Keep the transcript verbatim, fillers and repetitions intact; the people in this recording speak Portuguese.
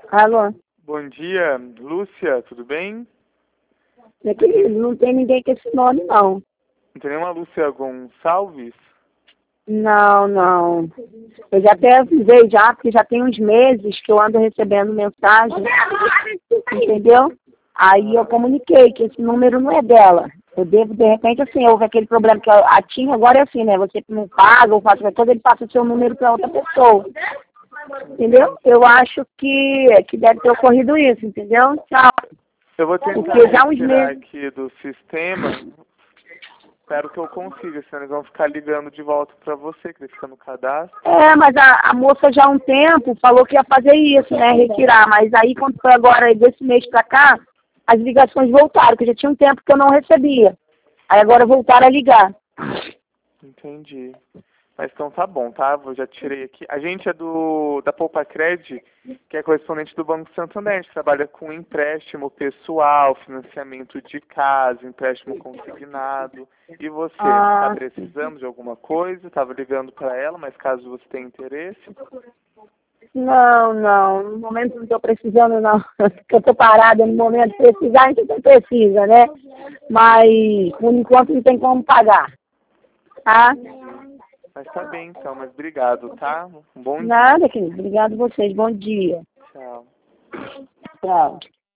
Alô? Bom dia, Lúcia, tudo bem? Meu querido, não tem ninguém com esse nome, não. Não tem nenhuma Lúcia Gonçalves? Não, não. Eu já até avisei já, porque já tem uns meses que eu ando recebendo mensagem, entendeu? Aí eu comuniquei que esse número não é dela. Eu devo, de repente, assim, houve aquele problema que a TIM agora é assim, né? Você que não paga ou faz qualquer coisa, ele passa o seu número para outra pessoa. Entendeu? Eu acho que, que deve ter ocorrido isso, entendeu? Tchau. Eu vou tentar Porque já uns retirar meses... aqui do sistema. Espero que eu consiga, senão eles vão ficar ligando de volta para você, que ele fica no cadastro. É, mas a, a moça já há um tempo falou que ia fazer isso, né? Retirar. Mas aí, quando foi agora, desse mês pra cá, as ligações voltaram, que já tinha um tempo que eu não recebia. Aí agora voltaram a ligar. Entendi. Mas então tá bom, tá? Eu já tirei aqui. A gente é do da Poupa Cred, que é correspondente do Banco Santander. A gente trabalha com empréstimo pessoal, financiamento de casa, empréstimo consignado. E você, está Ah, precisando de alguma coisa? Estava ligando para ela, mas caso você tenha interesse. não, não. No momento não estou precisando, não. Porque eu estou parada no momento de precisar, a gente não precisa, né? Mas, por enquanto, não tem como pagar. Tá? Mas tá bem então, mas obrigado, tá? Um bom dia. Nada, querido. Obrigado a vocês. Bom dia. Tchau. Tchau.